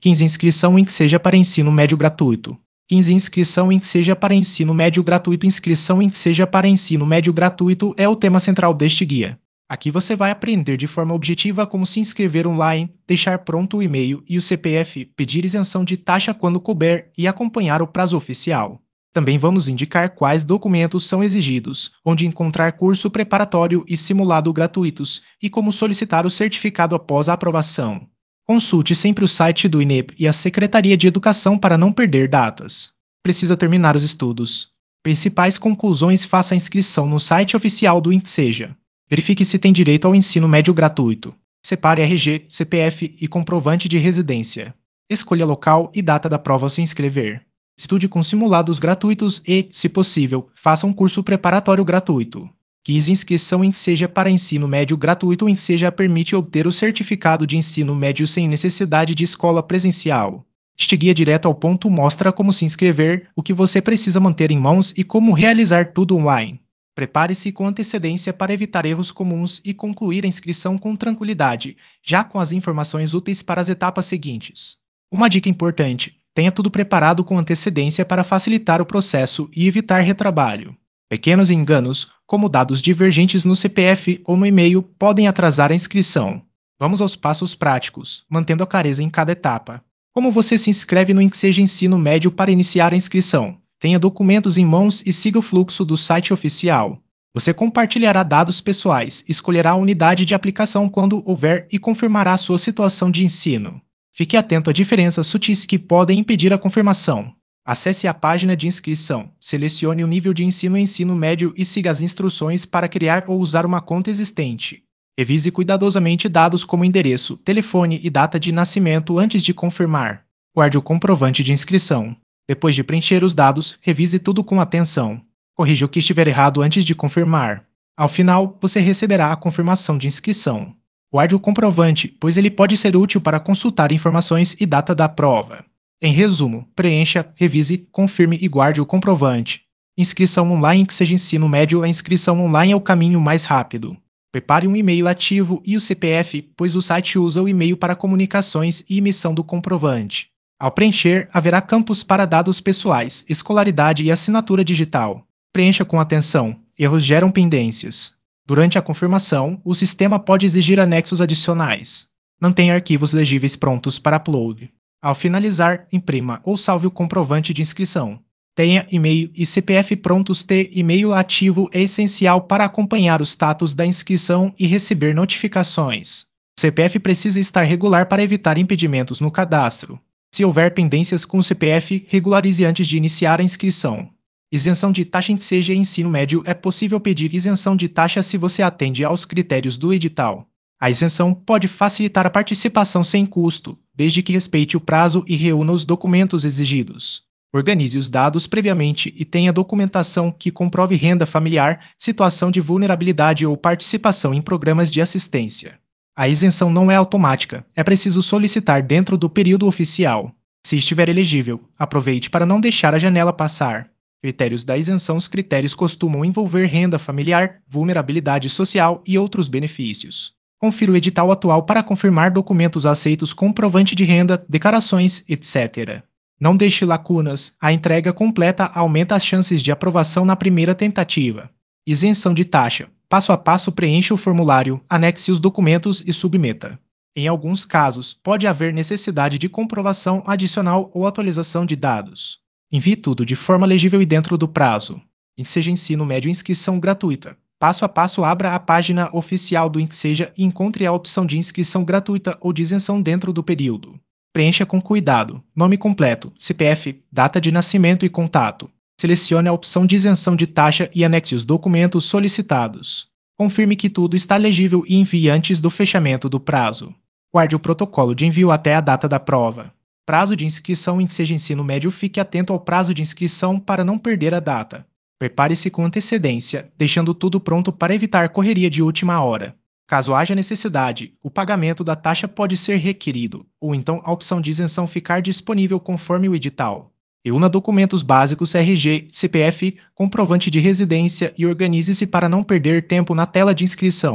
15. Inscrição em que seja para ensino médio gratuito. 15. Inscrição em que seja para ensino médio gratuito. Inscrição em que seja para ensino médio gratuito é o tema central deste guia. Aqui você vai aprender de forma objetiva como se inscrever online, deixar pronto o e-mail e o CPF, pedir isenção de taxa quando couber e acompanhar o prazo oficial. Também vamos indicar quais documentos são exigidos, onde encontrar curso preparatório e simulado gratuitos e como solicitar o certificado após a aprovação. Consulte sempre o site do INEP e a Secretaria de Educação para não perder datas. Precisa terminar os estudos. Principais conclusões: faça a inscrição no site oficial do INSEJA. Verifique se tem direito ao ensino médio gratuito. Separe RG, CPF e comprovante de residência. Escolha local e data da prova ao se inscrever. Estude com simulados gratuitos e, se possível, faça um curso preparatório gratuito. 15. Inscrição em que seja para ensino médio gratuito. O INSEJA permite obter o certificado de ensino médio sem necessidade de escola presencial. Este guia direto ao ponto mostra como se inscrever, o que você precisa manter em mãos e como realizar tudo online. Prepare-se com antecedência para evitar erros comuns e concluir a inscrição com tranquilidade, já com as informações úteis para as etapas seguintes. Uma dica importante: tenha tudo preparado com antecedência para facilitar o processo e evitar retrabalho. Pequenos enganos, como dados divergentes no CPF ou no e-mail, podem atrasar a inscrição. Vamos aos passos práticos, mantendo a clareza em cada etapa. Como você se inscreve no INSEJA Ensino Médio para iniciar a inscrição? Tenha documentos em mãos e siga o fluxo do site oficial. Você compartilhará dados pessoais, escolherá a unidade de aplicação quando houver e confirmará sua situação de ensino. Fique atento a diferenças sutis que podem impedir a confirmação. Acesse a página de inscrição, selecione o nível de ensino médio e siga as instruções para criar ou usar uma conta existente. Revise cuidadosamente dados como endereço, telefone e data de nascimento antes de confirmar. Guarde o comprovante de inscrição. Depois de preencher os dados, revise tudo com atenção. Corrija o que estiver errado antes de confirmar. Ao final, você receberá a confirmação de inscrição. Guarde o comprovante, pois ele pode ser útil para consultar informações e data da prova. Em resumo, preencha, revise, confirme e guarde o comprovante. Inscrição online que seja ensino médio. A inscrição online é o caminho mais rápido. Prepare um e-mail ativo e o CPF, pois o site usa o e-mail para comunicações e emissão do comprovante. Ao preencher, haverá campos para dados pessoais, escolaridade e assinatura digital. Preencha com atenção. Erros geram pendências. Durante a confirmação, o sistema pode exigir anexos adicionais. Mantenha arquivos legíveis prontos para upload. Ao finalizar, imprima ou salve o comprovante de inscrição. Tenha e-mail e CPF prontos. Ter e-mail ativo é essencial para acompanhar o status da inscrição e receber notificações. O CPF precisa estar regular para evitar impedimentos no cadastro. Se houver pendências com o CPF, regularize antes de iniciar a inscrição. Isenção de taxa. INSEJA Ensino Médio. É possível pedir isenção de taxa se você atende aos critérios do edital. A isenção pode facilitar a participação sem custo, desde que respeite o prazo e reúna os documentos exigidos. Organize os dados previamente e tenha documentação que comprove renda familiar, situação de vulnerabilidade ou participação em programas de assistência. A isenção não é automática, é preciso solicitar dentro do período oficial. Se estiver elegível, aproveite para não deixar a janela passar. Critérios da isenção. Os critérios costumam envolver renda familiar, vulnerabilidade social e outros benefícios. Confira o edital atual para confirmar documentos aceitos, comprovante de renda, declarações, etc. Não deixe lacunas. A entrega completa aumenta as chances de aprovação na primeira tentativa. Isenção de taxa. Passo a passo: preencha o formulário, anexe os documentos e submeta. Em alguns casos, pode haver necessidade de comprovação adicional ou atualização de dados. Envie tudo de forma legível e dentro do prazo. INSEJA Ensino Médio. Inscrição gratuita. Passo a passo: abra a página oficial do INSEJA e encontre a opção de inscrição gratuita ou de isenção dentro do período. Preencha com cuidado: nome completo, CPF, data de nascimento e contato. Selecione a opção de isenção de taxa e anexe os documentos solicitados. Confirme que tudo está legível e envie antes do fechamento do prazo. Guarde o protocolo de envio até a data da prova. Prazo de inscrição. INSEJA Ensino Médio. Fique atento ao prazo de inscrição para não perder a data. Prepare-se com antecedência, deixando tudo pronto para evitar correria de última hora. Caso haja necessidade, o pagamento da taxa pode ser requerido, ou então a opção de isenção ficar disponível conforme o edital. Reúna documentos básicos: RG, CPF, comprovante de residência e organize-se para não perder tempo na tela de inscrição.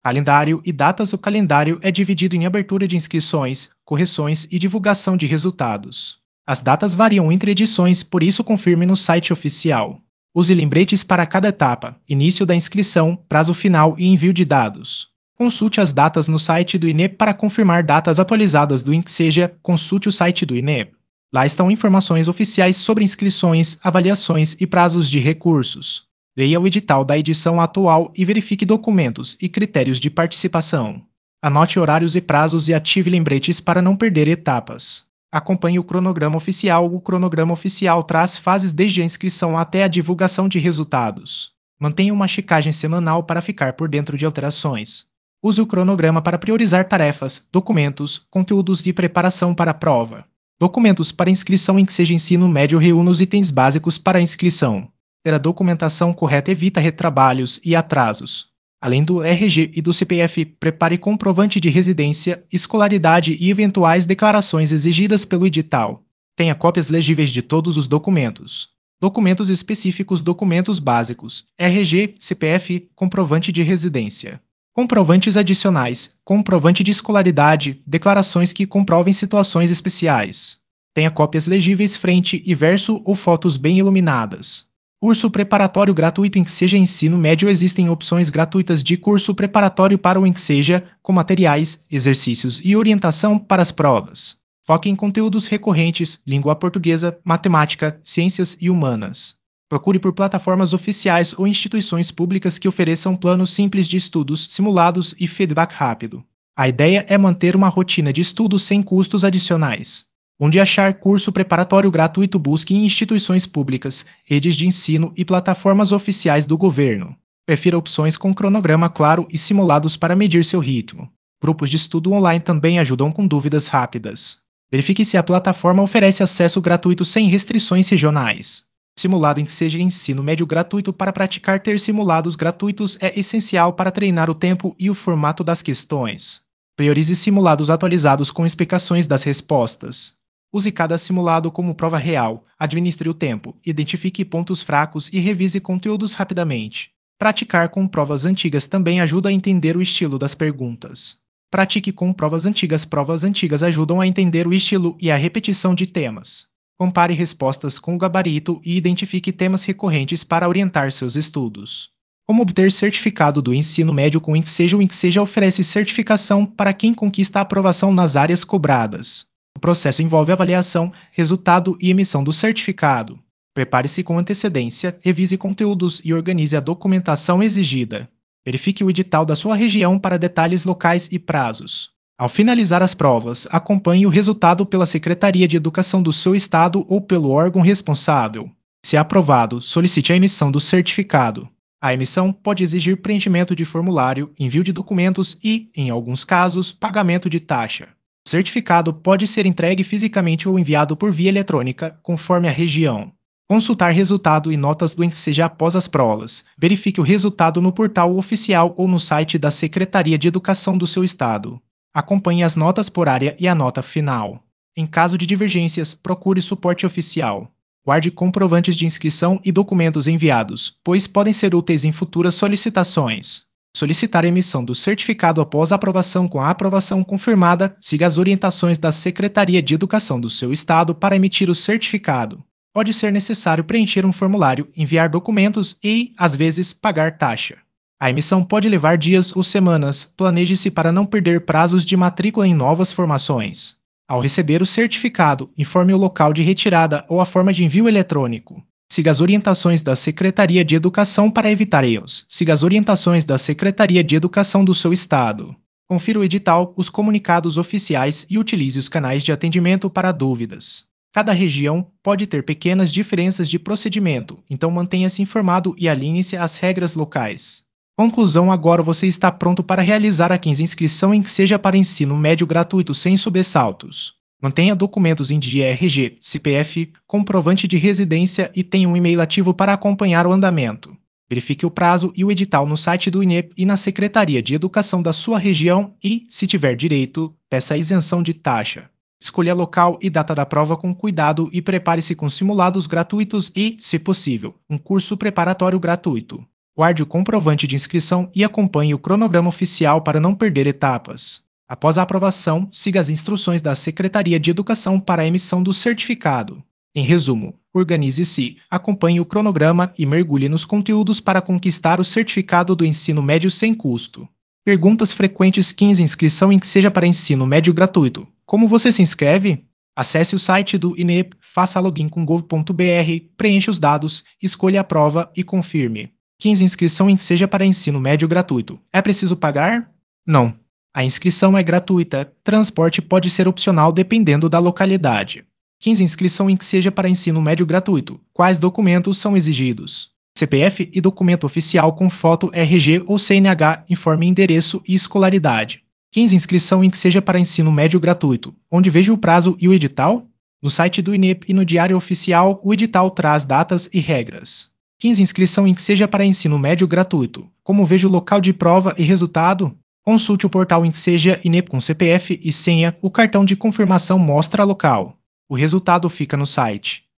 Calendário e datas. O calendário é dividido em abertura de inscrições, correções e divulgação de resultados. As datas variam entre edições, por isso confirme no site oficial. Use lembretes para cada etapa: início da inscrição, prazo final e envio de dados. Consulte as datas no site do INEP para confirmar datas atualizadas do INCSEJA. Consulte o site do INEP. Lá estão informações oficiais sobre inscrições, avaliações e prazos de recursos. Leia o edital da edição atual e verifique documentos e critérios de participação. Anote horários e prazos e ative lembretes para não perder etapas. Acompanhe o cronograma oficial. O cronograma oficial traz fases desde a inscrição até a divulgação de resultados. Mantenha uma checagem semanal para ficar por dentro de alterações. Use o cronograma para priorizar tarefas, documentos, conteúdos e preparação para a prova. Documentos para inscrição. Em que seja ensino médio, reúna os itens básicos para a inscrição. Ter a documentação correta evita retrabalhos e atrasos. Além do RG e do CPF, prepare comprovante de residência, escolaridade e eventuais declarações exigidas pelo edital. Tenha cópias legíveis de todos os documentos. Documentos específicos. Documentos básicos: RG, CPF, comprovante de residência. Comprovantes adicionais: comprovante de escolaridade, declarações que comprovem situações especiais. Tenha cópias legíveis frente e verso ou fotos bem iluminadas. Curso preparatório gratuito. Em que seja ensino médio, existem opções gratuitas de curso preparatório para o INCSEJA, com materiais, exercícios e orientação para as provas. Foque em conteúdos recorrentes: língua portuguesa, matemática, ciências e humanas. Procure por plataformas oficiais ou instituições públicas que ofereçam planos simples de estudos, simulados e feedback rápido. A ideia é manter uma rotina de estudos sem custos adicionais. Onde achar curso preparatório gratuito? Busque em instituições públicas, redes de ensino e plataformas oficiais do governo. Prefira opções com cronograma claro e simulados para medir seu ritmo. Grupos de estudo online também ajudam com dúvidas rápidas. Verifique se a plataforma oferece acesso gratuito sem restrições regionais. Simulado. Em que seja ensino médio gratuito. Para praticar, ter simulados gratuitos é essencial para treinar o tempo e o formato das questões. Priorize simulados atualizados com explicações das respostas. Use cada simulado como prova real, administre o tempo, identifique pontos fracos e revise conteúdos rapidamente. Praticar com provas antigas também ajuda a entender o estilo das perguntas. Pratique com provas antigas. Provas antigas ajudam a entender o estilo e a repetição de temas. Compare respostas com o gabarito e identifique temas recorrentes para orientar seus estudos. Como obter certificado do ensino médio com o INCSEJA? O INCSEJA oferece certificação para quem conquista a aprovação nas áreas cobradas. O processo envolve avaliação, resultado e emissão do certificado. Prepare-se com antecedência, revise conteúdos e organize a documentação exigida. Verifique o edital da sua região para detalhes locais e prazos. Ao finalizar as provas, acompanhe o resultado pela Secretaria de Educação do seu estado ou pelo órgão responsável. Se aprovado, solicite a emissão do certificado. A emissão pode exigir preenchimento de formulário, envio de documentos e, em alguns casos, pagamento de taxa. O certificado pode ser entregue fisicamente ou enviado por via eletrônica, conforme a região. Consultar resultado e notas do INCSEJA após as provas. Verifique o resultado no portal oficial ou no site da Secretaria de Educação do seu estado. Acompanhe as notas por área e a nota final. Em caso de divergências, procure suporte oficial. Guarde comprovantes de inscrição e documentos enviados, pois podem ser úteis em futuras solicitações. Solicitar a emissão do certificado após aprovação. Com a aprovação confirmada, siga as orientações da Secretaria de Educação do seu estado para emitir o certificado. Pode ser necessário preencher um formulário, enviar documentos e, às vezes, pagar taxa. A emissão pode levar dias ou semanas. Planeje-se para não perder prazos de matrícula em novas formações. Ao receber o certificado, informe o local de retirada ou a forma de envio eletrônico. Siga as orientações da Secretaria de Educação para evitar erros. Siga as orientações da Secretaria de Educação do seu estado. Confira o edital, os comunicados oficiais e utilize os canais de atendimento para dúvidas. Cada região pode ter pequenas diferenças de procedimento, então mantenha-se informado e alinhe-se às regras locais. Conclusão: agora você está pronto para realizar a 15 inscrição em que seja para ensino médio gratuito sem sobressaltos. Mantenha documentos em dia: RG, CPF, comprovante de residência e tenha um e-mail ativo para acompanhar o andamento. Verifique o prazo e o edital no site do INEP e na Secretaria de Educação da sua região e, se tiver direito, peça a isenção de taxa. Escolha local e data da prova com cuidado e prepare-se com simulados gratuitos e, se possível, um curso preparatório gratuito. Guarde o comprovante de inscrição e acompanhe o cronograma oficial para não perder etapas. Após a aprovação, siga as instruções da Secretaria de Educação para a emissão do certificado. Em resumo, organize-se, acompanhe o cronograma e mergulhe nos conteúdos para conquistar o certificado do ensino médio sem custo. Perguntas frequentes 15. Inscrição em que seja para ensino médio gratuito. Como você se inscreve? Acesse o site do INEP, faça login com gov.br, preencha os dados, escolha a prova e confirme. 15. Inscrição em que seja para ensino médio gratuito. É preciso pagar? Não. A inscrição é gratuita. Transporte pode ser opcional dependendo da localidade. 15. Inscrição em que seja para ensino médio gratuito. Quais documentos são exigidos? CPF e documento oficial com foto RG ou CNH, informe endereço e escolaridade. 15. Inscrição em que seja para ensino médio gratuito. Onde veja o prazo e o edital? No site do INEP e no Diário Oficial, o edital traz datas e regras. 15. Inscrição em que seja para ensino médio gratuito. Como veja o local de prova e resultado? Consulte o portal em que seja INEP com CPF e senha, o cartão de confirmação mostra local. O resultado fica no site.